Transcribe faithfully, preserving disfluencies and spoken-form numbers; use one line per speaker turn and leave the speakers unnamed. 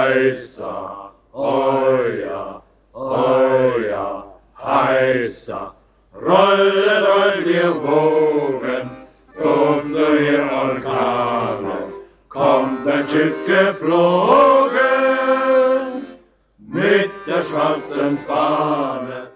heißer, oh ja, oh ja, heißer. Rollet, rollt ihr Wogen, kommt nur ihr Orkane, kommt ein Schiff geflogen mit der schwarzen Fahne.